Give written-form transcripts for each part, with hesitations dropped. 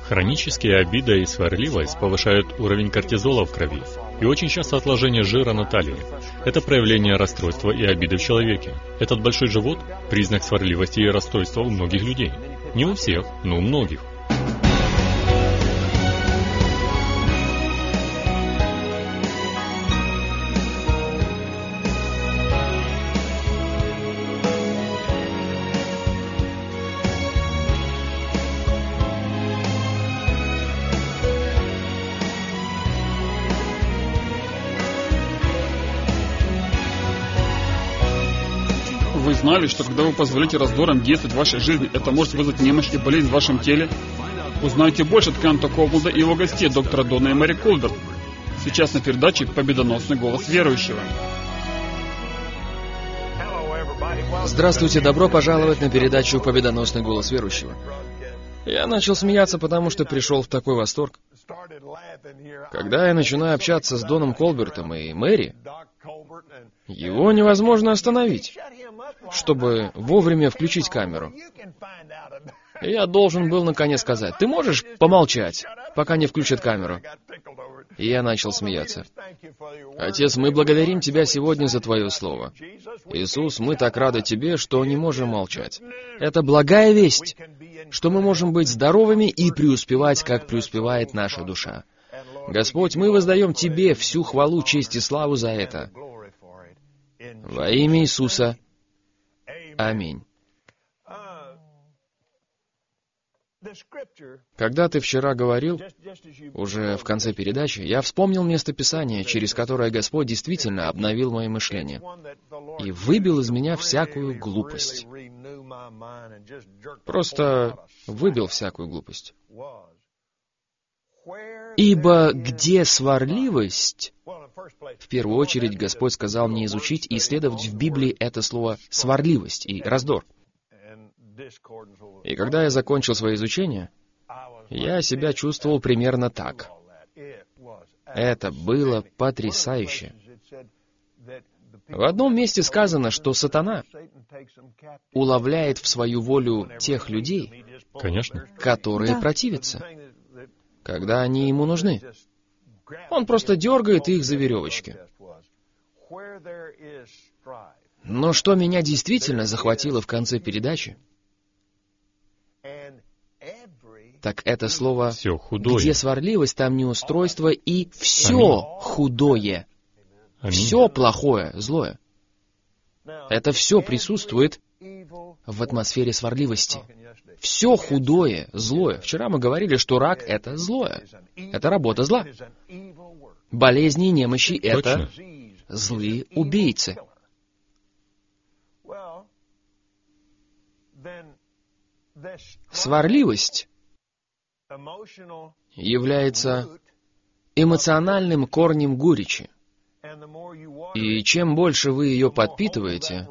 Хронические обида и сварливость повышают уровень кортизола в крови и очень часто отложение жира на талии. Это проявление расстройства и обиды в человеке. Этот большой живот – признак сварливости и расстройства у многих людей. Не у всех, но у многих. Вы знали, что когда вы позволите раздорам действовать в вашей жизни, это может вызвать немощь и болезнь в вашем теле? Узнайте больше от Кента Ковалда и его гостей, доктора Дона и Мэри Колберт. Сейчас на передаче «Победоносный голос верующего». Здравствуйте, добро пожаловать на передачу «Победоносный голос верующего». Я начал смеяться, потому что пришел в такой восторг. Когда я начинаю общаться с Доном Колбертом и Мэри, его невозможно остановить, чтобы вовремя включить камеру. Я должен был наконец сказать: «Ты можешь помолчать, пока не включат камеру?» И я начал смеяться. Отец, мы благодарим Тебя сегодня за Твое Слово. Иисус, мы так рады Тебе, что не можем молчать. Это благая весть, что мы можем быть здоровыми и преуспевать, как преуспевает наша душа. Господь, мы воздаем Тебе всю хвалу, честь и славу за это. Во имя Иисуса. Аминь. Когда ты вчера говорил, уже в конце передачи, я вспомнил место Писания, через которое Господь действительно обновил мое мышление и выбил из меня всякую глупость. Просто выбил всякую глупость. Ибо где сварливость, в первую очередь Господь сказал мне изучить и исследовать в Библии это слово «сварливость» и «раздор». И когда я закончил свое изучение, я себя чувствовал примерно так. Это было потрясающе. В одном месте сказано, что сатана уловляет в свою волю тех людей, Конечно. которые противятся, когда они ему нужны. Он просто дергает их за веревочки. Но что меня действительно захватило в конце передачи, так это слово «все худое». Где сварливость, там неустройство и все худое. Аминь. Все плохое, злое. Это все присутствует в атмосфере сварливости. Все худое, злое. Вчера мы говорили, что рак — это злое. Это работа зла. Болезни и немощи — это злые убийцы. Сварливость является эмоциональным корнем горечи. И чем больше вы ее подпитываете,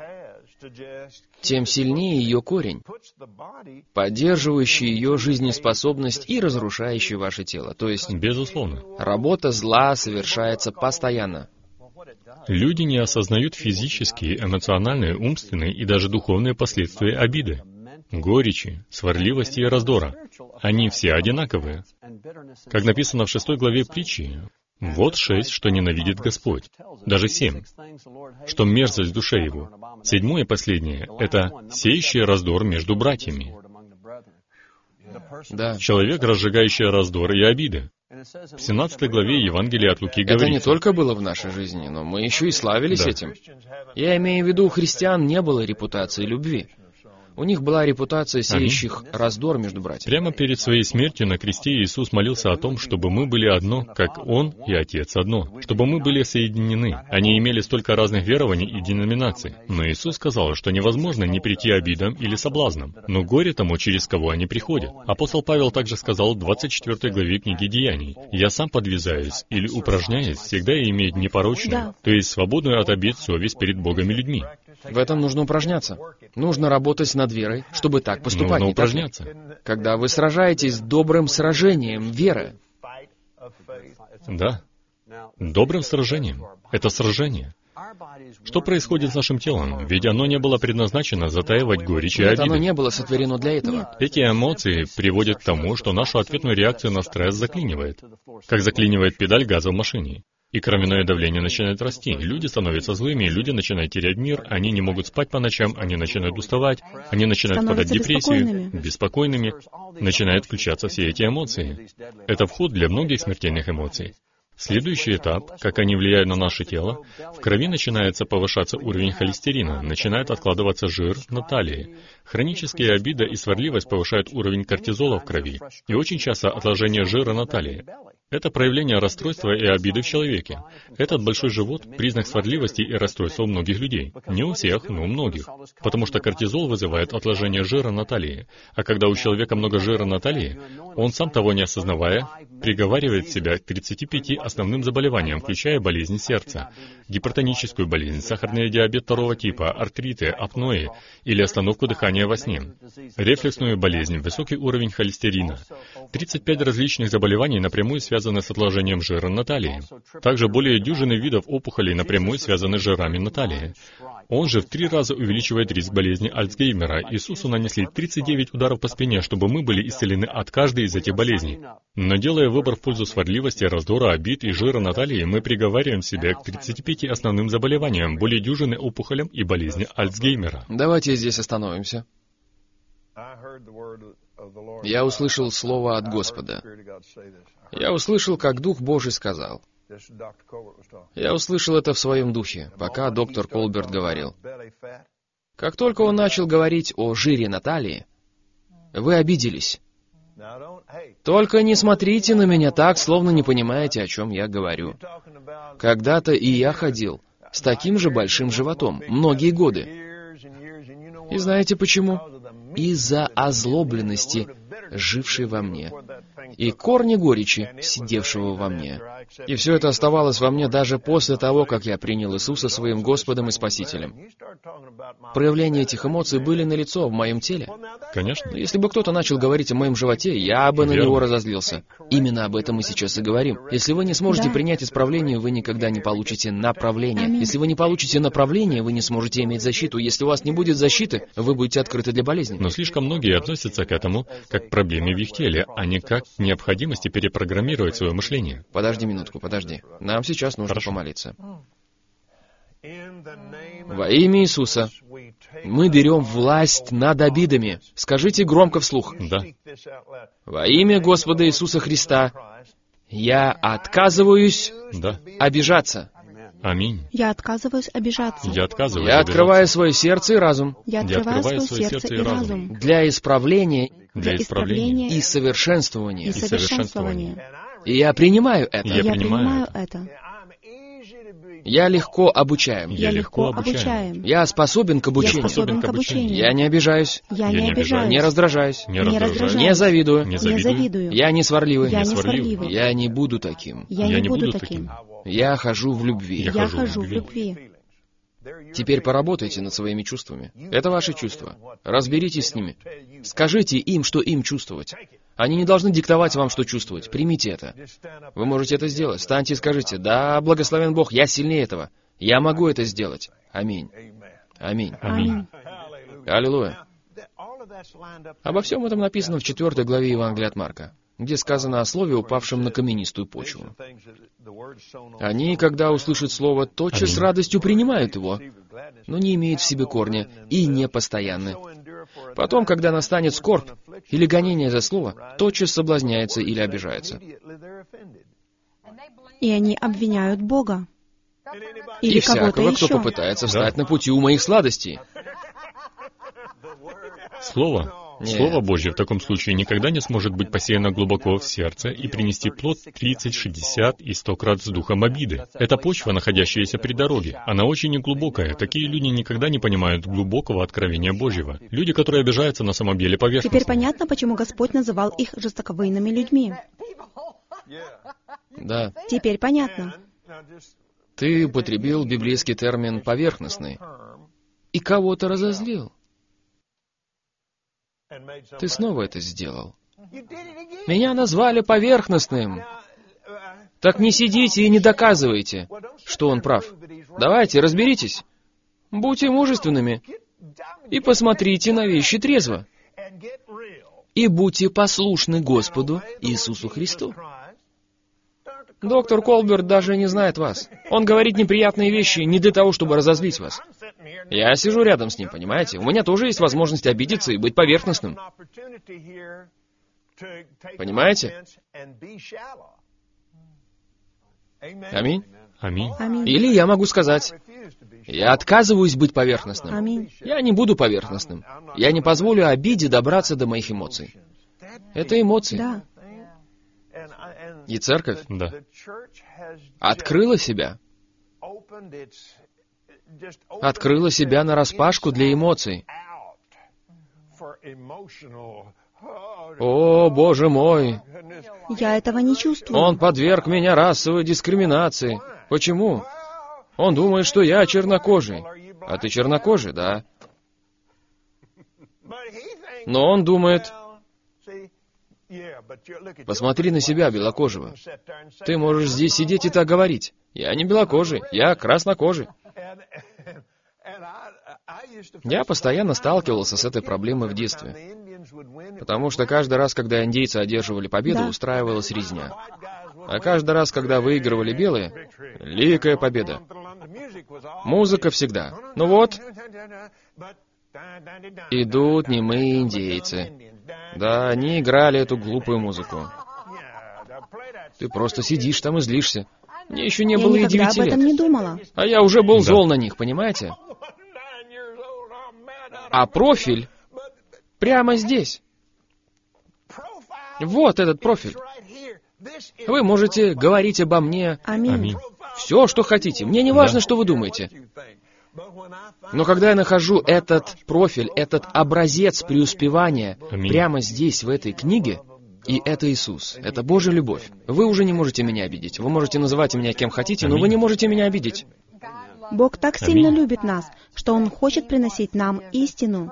тем сильнее ее корень, поддерживающий ее жизнеспособность и разрушающий ваше тело. То есть, Безусловно. работа зла совершается постоянно. Люди не осознают физические, эмоциональные, умственные и даже духовные последствия обиды, горечи, сварливости и раздора. Они все одинаковые. Как написано в 6 главе притчи, вот 6, что ненавидит Господь, даже 7, что мерзость в душе его. 7 и последнее — это сеющий раздор между братьями. Да. Человек, разжигающий раздор и обиды. В 17 главе Евангелия от Луки Это не говорится: только было в нашей жизни, но мы еще и славились Да. этим. Я имею в виду, у христиан не было репутации любви. У них была репутация сеющих раздор между братьями. Прямо перед своей смертью на кресте Иисус молился о том, чтобы мы были одно, как Он и Отец одно, чтобы мы были соединены. Они имели столько разных верований и деноминаций. Но Иисус сказал, что невозможно не прийти обидам или соблазнам. Но горе тому, через кого они приходят. Апостол Павел также сказал в 24 главе книги Деяний: «Я сам подвязаюсь или упражняюсь всегда иметь непорочную, то есть свободную от обид совесть перед Богом и людьми». В этом нужно упражняться. Нужно работать над верой, чтобы так поступать. Нужно не так ли? упражняться. Когда вы сражаетесь добрым сражением веры, Да. Добрым сражением. Это сражение. Что происходит с нашим телом? Ведь оно не было предназначено затаивать горечь и Нет, оно обиды. не было сотворено для этого. Эти эмоции приводят к тому, что нашу ответную реакцию на стресс заклинивает, как заклинивает педаль газа в машине. И кровяное давление начинает расти. Люди становятся злыми, люди начинают терять мир, они не могут спать по ночам, они начинают уставать, они начинают впадать в депрессию, беспокойными. Начинают включаться все эти эмоции. Это вход для многих смертельных эмоций. Следующий этап, как они влияют на наше тело, в крови начинается повышаться уровень холестерина, начинает откладываться жир на талии. Хронические обида и сварливость повышают уровень кортизола в крови, и очень часто отложение жира на талии. Это проявление расстройства и обиды в человеке. Этот большой живот – признак сварливости и расстройства у многих людей. Не у всех, но у многих. Потому что кортизол вызывает отложение жира на талии. А когда у человека много жира на талии, он, сам того не осознавая, приговаривает себя к 35 основным заболеваниям, включая болезнь сердца, гипертоническую болезнь, сахарный диабет второго типа, артриты, апноэ или остановку дыхания во сне, рефлексную болезнь, высокий уровень холестерина. 35 различных заболеваний напрямую связаны с отложением жира на талии. Также более дюжины видов опухолей напрямую связаны с жирами на талии. Он же в 3 раза увеличивает риск болезни Альцгеймера. Иисусу нанесли 39 ударов по спине, чтобы мы были исцелены от каждой из этих болезней. Но делая выбор в пользу сварливости, раздора, обид и жира на талии, мы приговариваем себя к 35 основным заболеваниям, более дюжины опухолям и болезни Альцгеймера. Давайте здесь остановимся. Я услышал слово от Господа. Я услышал, как Дух Божий сказал. Я услышал это в своем духе, пока доктор Колберт говорил. Как только он начал говорить о жире на талии, вы обиделись. Только не смотрите на меня так, словно не понимаете, о чем я говорю. Когда-то и я ходил с таким же большим животом, многие годы. И знаете почему? Из-за озлобленности, жившей во мне, и корня горечи, сидевшего во мне. И все это оставалось во мне даже после того, как я принял Иисуса своим Господом и Спасителем. Проявления этих эмоций были налицо в моем теле. Конечно. Но если бы кто-то начал говорить о моем животе, я бы на Верно. него разозлился. Именно об этом мы сейчас и говорим. Если вы не сможете принять исправление, вы никогда не получите направление. Если вы не получите направление, вы не сможете иметь защиту. Если у вас не будет защиты, вы будете открыты для болезни. Но слишком многие относятся к этому как к проблеме в их теле, а не как к необходимости перепрограммировать свое мышление. Подожди минутку, подожди. Нам сейчас нужно Хорошо. помолиться. Во имя Иисуса мы берем власть над обидами. Скажите громко вслух. Да. Во имя Господа Иисуса Христа я отказываюсь Да. обижаться. Аминь. Я отказываюсь обижаться. Я отказываюсь Я обижаться. открываю свое сердце и разум Я открываю свое сердце и разум для исправления Для исправления и совершенствования. и совершенствования. И я принимаю это. Я Я принимаю принимаю это. Я легко обучаем. Я легко обучаем. Я способен к Я обучению. способен к обучению. Я не обижаюсь. Я не не обижаюсь. Не раздражаюсь. Не Не раздражаюсь. раздражаюсь. Не завидую. Не Не завидую. завидую. Я не сварливый. Я не сварливый. сварливый. Я не буду таким. Я не буду таким. Я хожу в любви. Я Я хожу в хожу в любви. любви. Теперь поработайте над своими чувствами. Это ваши чувства. Разберитесь с ними. Скажите им, что им чувствовать. Они не должны диктовать вам, что чувствовать. Примите это. Вы можете это сделать. Встаньте и скажите: «Да, благословен Бог, я сильнее этого. Я могу это сделать». Аминь. Аминь. Аминь. Аллилуйя. Обо всем этом написано в 4 главе Евангелия от Марка, где сказано о слове, упавшем на каменистую почву. Они, когда услышат слово, тотчас с Аминь. радостью принимают его, но не имеют в себе корня и не постоянны. Потом, когда настанет скорбь или гонение за слово, тотчас соблазняется или обижается. И они обвиняют Бога. Или И кого-то всякого, кто еще. попытается встать на пути у моих сладостей. Слово. Нет. Слово Божье в таком случае никогда не сможет быть посеяно глубоко в сердце и принести плод 30, 60 и 100 крат с духом обиды. Это почва, находящаяся при дороге. Она очень неглубокая. Такие люди никогда не понимают глубокого откровения Божьего. Люди, которые обижаются, на самом деле поверхностно. Теперь понятно, почему Господь называл их жестоковыйными людьми. Да. Теперь понятно. Ты употребил библейский термин «поверхностный» и кого-то разозлил. Ты снова это сделал. Меня назвали поверхностным. Так не сидите и не доказывайте, что он прав. Давайте, разберитесь. Будьте мужественными. И посмотрите на вещи трезво. И будьте послушны Господу Иисусу Христу. Доктор Колберт даже не знает вас. Он говорит неприятные вещи не для того, чтобы разозлить вас. Я сижу рядом с ним, понимаете? У меня тоже есть возможность обидеться и быть поверхностным. Понимаете? Аминь. Аминь. Аминь. Или я могу сказать, я отказываюсь быть поверхностным. Аминь. Я не буду поверхностным. Я не позволю обиде добраться до моих эмоций. Это эмоции. Да. И церковь Да. открыла себя. Открыла себя нараспашку для эмоций. О, Боже мой! Я этого не чувствую. Он подверг меня расовой дискриминации. Почему? Он думает, что я чернокожий. А ты чернокожий, да? Но он думает... Посмотри на себя, белокожего. Ты можешь здесь сидеть и так говорить. Я не белокожий, я краснокожий. Я постоянно сталкивался с этой проблемой в детстве. Потому что каждый раз, когда индейцы одерживали победу, Да. устраивалась резня. А каждый раз, когда выигрывали белые, великая победа. Музыка всегда. Ну вот, идут немые индейцы. Да, они играли эту глупую музыку. Ты просто сидишь там и злишься. Мне еще не Я было и никогда 9 об этом не лет. думала. А я уже был Да. зол на них, понимаете? А профиль прямо здесь. Вот этот профиль. Вы можете говорить обо мне Аминь. Аминь. все, что хотите. Мне не важно, Да. что вы думаете. Но когда я нахожу этот профиль, этот образец преуспевания Аминь. прямо здесь, в этой книге, и это Иисус, это Божья любовь, вы уже не можете меня обидеть. Вы можете называть меня кем хотите, но вы Аминь. не можете меня обидеть. Бог так сильно Аминь. любит нас, что Он хочет приносить нам истину.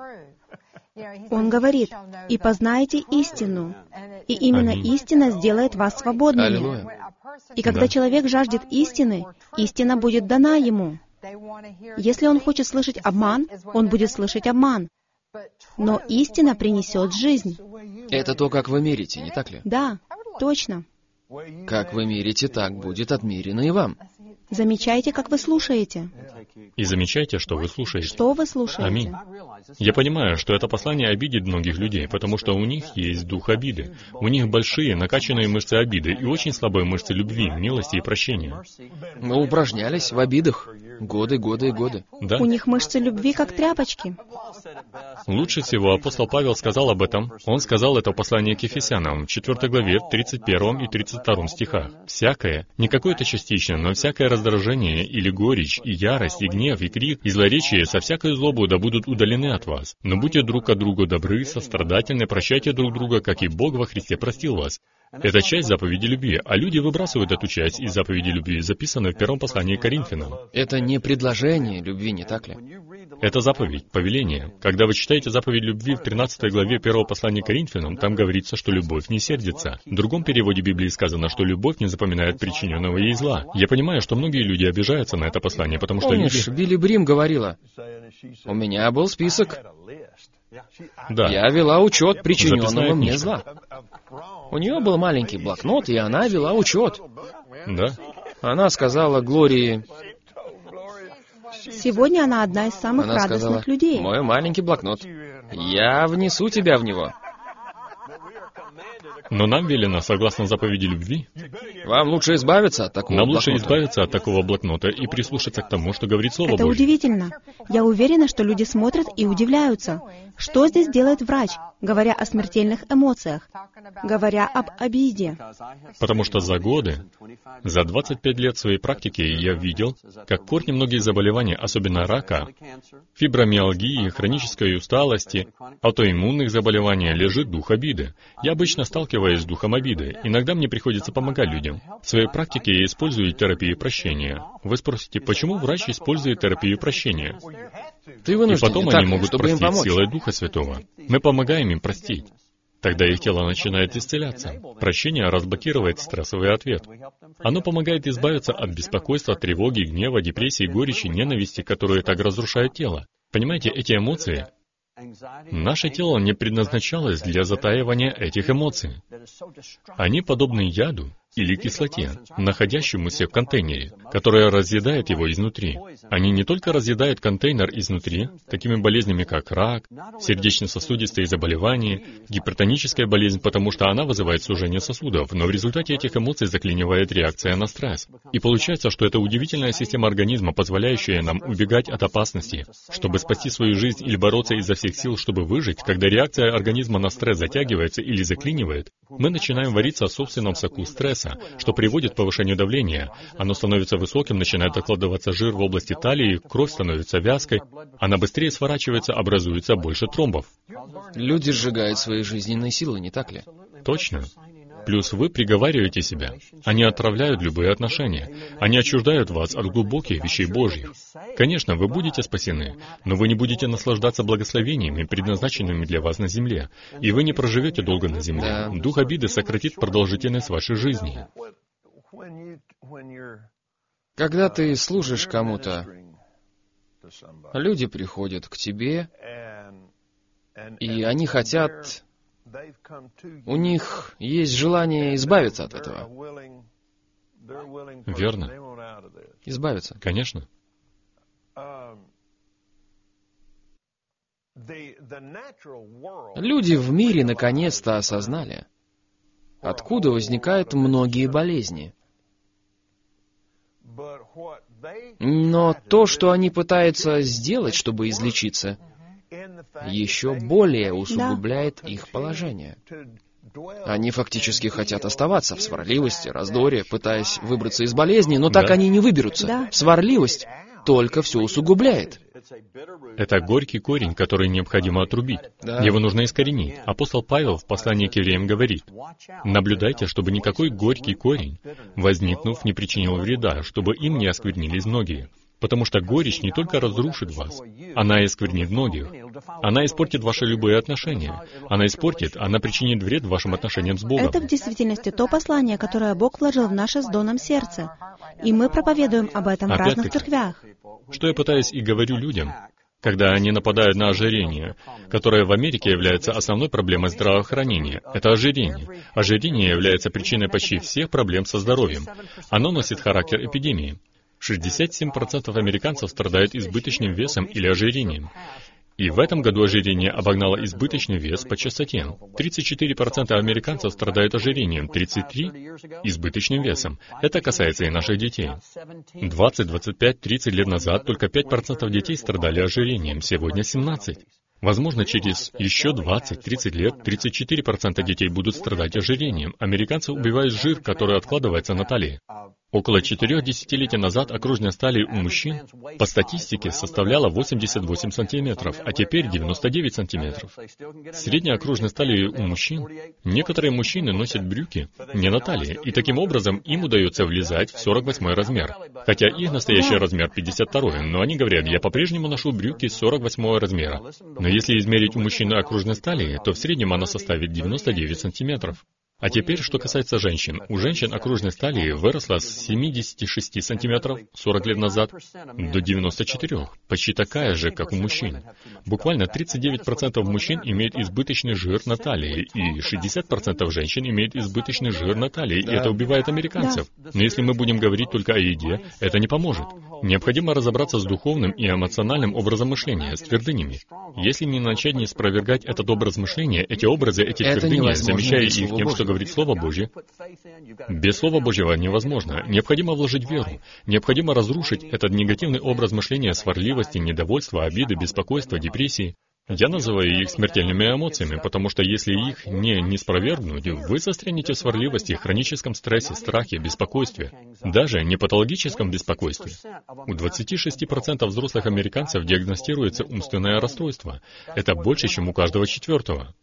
Он говорит, «И познаете истину, и именно Аминь. истина сделает вас свободными». Аллилуйя. И когда Да. человек жаждет истины, истина будет дана ему. Если он хочет слышать обман, он будет слышать обман. Но истина принесет жизнь. Это то, как вы мерите, не так ли? Да, точно. Как вы мерите, так будет отмерено и вам. Замечайте, как вы слушаете. И замечайте, что вы слушаете. Что вы слушаете? Аминь. Я понимаю, что это послание обидит многих людей, потому что у них есть дух обиды. У них большие, накачанные мышцы обиды и очень слабые мышцы любви, милости и прощения. Мы упражнялись в обидах годы, годы и годы. Да? У них мышцы любви, как тряпочки. Лучше всего апостол Павел сказал об этом. Он сказал это в послании к Ефесянам, в 4 главе, в 31 и 32 стихах. «Всякое, не какое-то частичное, но всякое раздражение, или горечь, и ярость, и гнев, и крик, и злоречие, со всякой злобой да будут удалены от вас. Но будьте друг от друга добры, сострадательны, прощайте друг друга, как и Бог во Христе простил вас». Это часть заповеди любви, а люди выбрасывают эту часть из заповеди любви, записанной в первом послании к Коринфянам. Это не предложение любви, не так ли? Это заповедь, повеление. Когда вы читаете заповедь любви в 13 главе первого послания к Коринфянам, там говорится, что любовь не сердится. В другом переводе Библии сказано, что любовь не запоминает причиненного ей зла. Я понимаю, что многие люди обижаются на это послание, потому что Помнишь, люди... Билли Брим говорила, у меня был список, Да, я вела учет причиненного Записная мне книжка. зла. У нее был маленький блокнот, и она вела учет. да. Она сказала Глории, Сегодня она одна из самых она сказала, радостных людей. мой маленький блокнот, я внесу тебя в него. Но нам велено, согласно заповеди любви, Вам лучше избавиться от такого нам лучше блокнота. избавиться от такого блокнота и прислушаться к тому, что говорит Слово Это Божье. удивительно. Я уверена, что люди смотрят и удивляются. Что здесь делает врач, говоря о смертельных эмоциях, говоря об обиде? Потому что за годы, за 25 лет своей практики я видел, как корни многих заболеваний, особенно рака, фибромиалгии, хронической усталости, аутоиммунных заболеваний, лежит дух обиды. Я обычно сталкиваюсь с духом обиды. Иногда мне приходится помогать людям. В своей практике я использую терапию прощения. Вы спросите, почему врач использует терапию прощения? Ты И вынужден, потом не так они ли, могут чтобы им простить помочь. силой Духа Святого. Мы помогаем им простить. Тогда их тело начинает исцеляться. Прощение разблокирует стрессовый ответ. Оно помогает избавиться от беспокойства, тревоги, гнева, депрессии, горечи, ненависти, которые так разрушают тело. Понимаете, эти эмоции... Наше тело не предназначалось для затаивания этих эмоций. Они подобны яду или кислоте, находящемуся в контейнере, которая разъедает его изнутри. Они не только разъедают контейнер изнутри, такими болезнями, как рак, сердечно-сосудистые заболевания, гипертоническая болезнь, потому что она вызывает сужение сосудов, но в результате этих эмоций заклинивает реакция на стресс. И получается, что это удивительная система организма, позволяющая нам убегать от опасности, чтобы спасти свою жизнь или бороться изо всех сил, чтобы выжить. Когда реакция организма на стресс затягивается или заклинивает, мы начинаем вариться в собственном соку стресса, что приводит к повышению давления. Оно становится высоким, начинает откладываться жир в области талии, кровь становится вязкой, она быстрее сворачивается, образуется больше тромбов. Люди сжигают свои жизненные силы, не так ли? Точно. Плюс вы приговариваете себя. Они отравляют любые отношения. Они отчуждают вас от глубоких вещей Божьих. Конечно, вы будете спасены, но вы не будете наслаждаться благословениями, предназначенными для вас на земле. И вы не проживете долго на земле. Дух обиды сократит продолжительность вашей жизни. Когда ты служишь кому-то, люди приходят к тебе, и они хотят... У них есть желание избавиться от этого. Верно. Избавиться. Конечно. Люди в мире наконец-то осознали, откуда возникают многие болезни. Но то, что они пытаются сделать, чтобы излечиться, еще более усугубляет их положение. Они фактически хотят оставаться в сварливости, раздоре, пытаясь выбраться из болезни, но так они не выберутся. Сварливость только все усугубляет. Это горький корень, который необходимо отрубить. Его нужно искоренить. Апостол Павел в послании к евреям говорит: «Наблюдайте, чтобы никакой горький корень, возникнув, не причинил вреда, чтобы им не осквернились многие». Потому что горечь не только разрушит вас, она осквернит многих. Она испортит ваши любые отношения. Она причинит вред вашим отношениям с Богом. Это в действительности то послание, которое Бог вложил в наше с Доном сердце. И мы проповедуем об этом в разных церквях. Что я пытаюсь и говорю людям, когда они нападают на ожирение, которое в Америке является основной проблемой здравоохранения. Это ожирение. Ожирение является причиной почти всех проблем со здоровьем. Оно носит характер эпидемии. 67% американцев страдают избыточным весом или ожирением. И в этом году ожирение обогнало избыточный вес по частоте. 34% американцев страдают ожирением, 33% — избыточным весом. Это касается и наших детей. 20, 25, 30 лет назад только 5% детей страдали ожирением, сегодня 17%. Возможно, через еще 20-30 лет 34% детей будут страдать ожирением. Американцы убивают жир, который откладывается на талии. Около 4 десятилетий назад окружность талии у мужчин по статистике составляла 88 сантиметров, а теперь 99 сантиметров. Средняя окружность талии у мужчин. Некоторые мужчины носят брюки не на талии, и таким образом им удается влезать в 48 размер. Хотя их настоящий размер 52, но они говорят: «Я по-прежнему ношу брюки 48 размера». Но если измерить у мужчины окружность талии, то в среднем она составит 99 сантиметров. А теперь, что касается женщин. У женщин окружность талии выросла с 76 сантиметров 40 лет назад до 94, почти такая же, как у мужчин. Буквально 39% мужчин имеют избыточный жир на талии, и 60% женщин имеют избыточный жир на талии, и это убивает американцев. Но если мы будем говорить только о еде, это не поможет. Необходимо разобраться с духовным и эмоциональным образом мышления, с твердынями. Если не начать не спровергать этот образ мышления, эти образы, эти твердыни, замещая их тем, что говорит Слово Божье, без Слова Божьего невозможно. Необходимо вложить веру. Необходимо разрушить этот негативный образ мышления сварливости, недовольства, обиды, беспокойства, депрессии. Я называю их смертельными эмоциями, потому что если их не спровергнуть, вы застрянете в сварливости, хроническом стрессе, страхе, беспокойстве, даже не патологическом беспокойстве. У 26% взрослых американцев диагностируется умственное расстройство. Это больше, чем у каждого четвертого.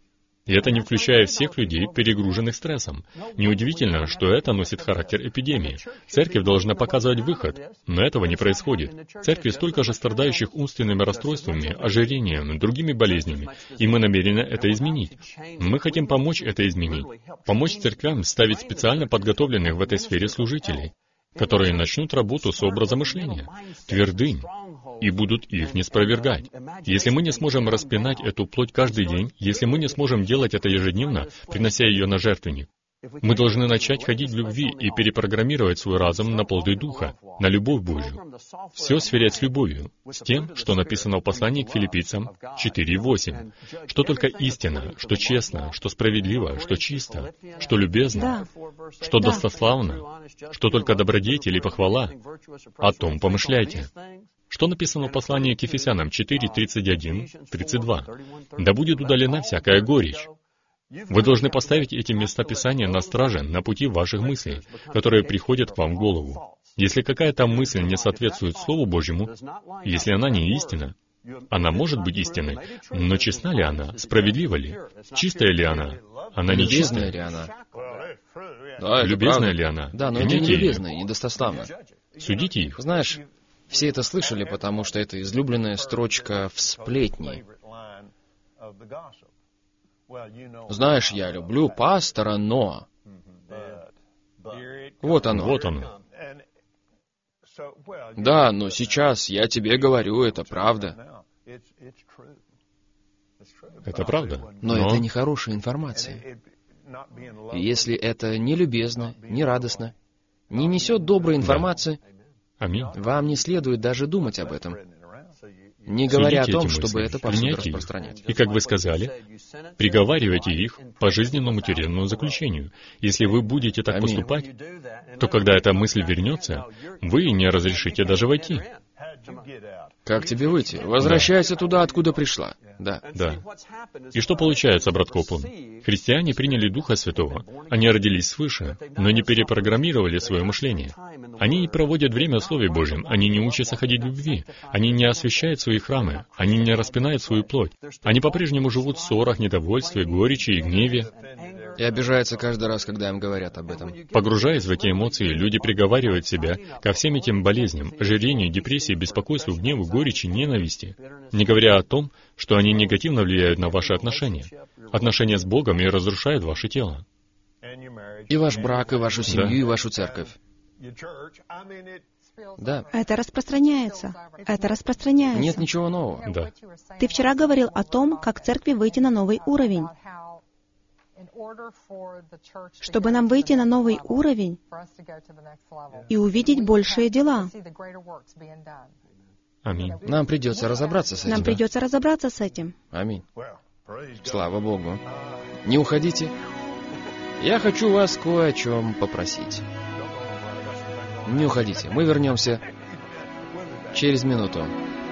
И это не включая всех людей, перегруженных стрессом. Неудивительно, что это носит характер эпидемии. Церковь должна показывать выход, но этого не происходит. В церкви столько же страдающих умственными расстройствами, ожирением, другими болезнями, и мы намерены это изменить. Мы хотим помочь это изменить. Помочь церквям ставить специально подготовленных в этой сфере служителей, которые начнут работу с образом мышления, твердынь, и будут их не спровергать. Если мы не сможем распинать эту плоть каждый день, если мы не сможем делать это ежедневно, принося ее на жертвенник, мы должны начать ходить в любви и перепрограммировать свой разум на плоды Духа, на любовь Божью. Все сверять с любовью, с тем, что написано в послании к Филиппийцам 4:8, что только истина, что честно, что справедливо, что чисто, что любезно, что достославно, что только добродетель и похвала. О том помышляйте. Что написано в послании к Ефесянам 4:31-32? «Да будет удалена всякая горечь». Вы должны поставить эти места Писания на страже, на пути ваших мыслей, которые приходят к вам в голову. Если какая-то мысль не соответствует Слову Божьему, если она не истина, она может быть истинной, но честна ли она, справедлива ли, чистая ли она Любезная нечистая, ли она? Да, это любезная правда. ли она? Да, но это не Вините ее. любезно и недостославно. Судите их. Знаешь, все это слышали, потому что это излюбленная строчка в сплетни. Знаешь, я люблю пастора, но... Вот оно. Вот оно. Да, но сейчас я тебе говорю, это правда. Это правда. Но это не хорошая информация. И если это не любезно, не радостно, не несет доброй информации, Аминь. вам не следует даже думать об этом, не говоря о Судите том, эти чтобы мысли, это повсюду принять их. распространять. И, как вы сказали, приговаривайте их по жизненному тюремному заключению. Если вы будете так Аминь. поступать, то когда эта мысль вернется, вы не разрешите даже войти. Как тебе выйти? Возвращайся туда, откуда пришла. Да. Да. И что получается, брат Копланд? Христиане приняли Духа Святого, они родились свыше, но не перепрограммировали свое мышление. Они не проводят время в Слове Божьем, они не учатся ходить в любви, они не освящают свои храмы, они не распинают свою плоть. Они по-прежнему живут в ссорах, недовольстве, горечи и гневе. И обижаются каждый раз, когда им говорят об этом. Погружаясь в эти эмоции, люди приговаривают себя ко всем этим болезням, ожирению, депрессии, беспокойству, гневу, горечи, ненависти, не говоря о том, что они негативно влияют на ваши отношения с Богом и разрушают ваше тело. И ваш брак, и вашу семью, и вашу церковь. Да. Это распространяется. Это распространяется. Нет ничего нового. Да. Ты вчера говорил о том, как церкви выйти на новый уровень. Чтобы нам выйти на новый уровень и увидеть большие дела, Аминь. Нам придется разобраться с этим. нам придется разобраться с этим. Аминь. Слава Богу. Не уходите. Я хочу вас кое о чем попросить. Не уходите. Мы вернемся через минуту.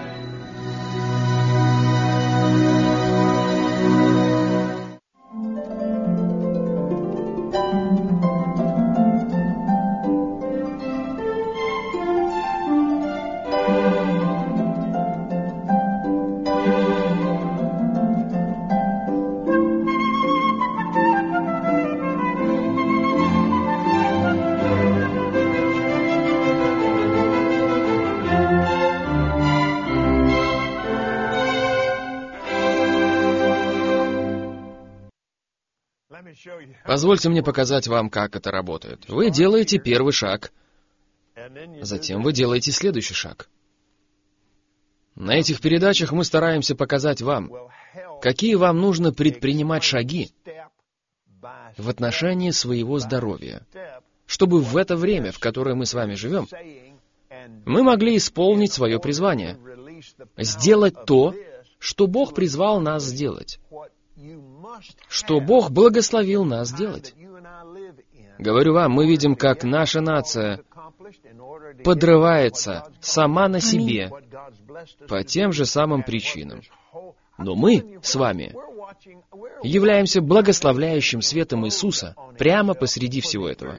Позвольте мне показать вам, как это работает. Вы делаете первый шаг, затем вы делаете следующий шаг. На этих передачах мы стараемся показать вам, какие вам нужно предпринимать шаги в отношении своего здоровья, чтобы в это время, в которое мы с вами живем, мы могли исполнить свое призвание, сделать то, что Бог призвал нас сделать, что Бог благословил нас делать. Говорю вам, мы видим, как наша нация подрывается сама на себе по тем же самым причинам. Но мы с вами являемся благословляющим светом Иисуса прямо посреди всего этого.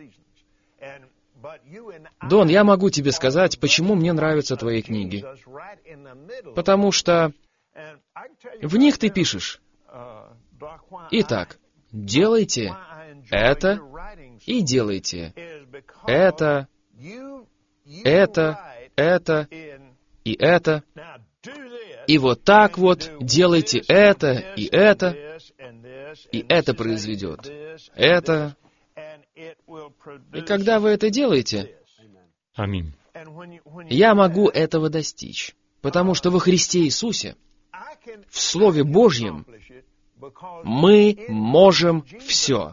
Дон, я могу тебе сказать, почему мне нравятся твои книги. Потому что в них ты пишешь: Итак, делайте это и делайте это и это. И вот так вот делайте это, и это произведет это. И когда вы это делаете, Аминь. я могу этого достичь, потому что во Христе Иисусе, в Слове Божьем, мы можем все.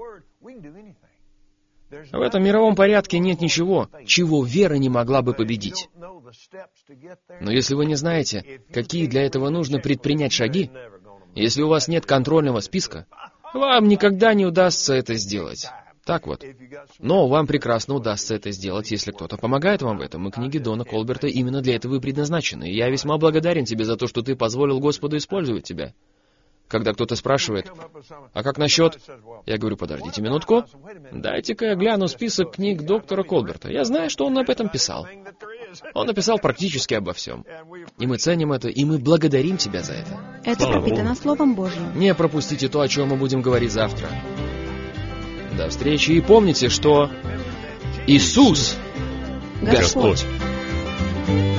В этом мировом порядке нет ничего, чего вера не могла бы победить. Но если вы не знаете, какие для этого нужно предпринять шаги, если у вас нет контрольного списка, вам никогда не удастся это сделать. Так вот. Но вам прекрасно удастся это сделать, если кто-то помогает вам в этом, и книги Дона Колберта именно для этого и предназначены. И я весьма благодарен тебе за то, что ты позволил Господу использовать тебя. Когда кто-то спрашивает, а как насчет... Я говорю, подождите минутку, дайте-ка я гляну список книг доктора Колберта. Я знаю, что он об этом писал. Он написал практически обо всем. И мы ценим это, и мы благодарим тебя за это. Это пропитано Словом Божьим. Не пропустите то, о чем мы будем говорить завтра. До встречи, и помните, что Иисус Господь.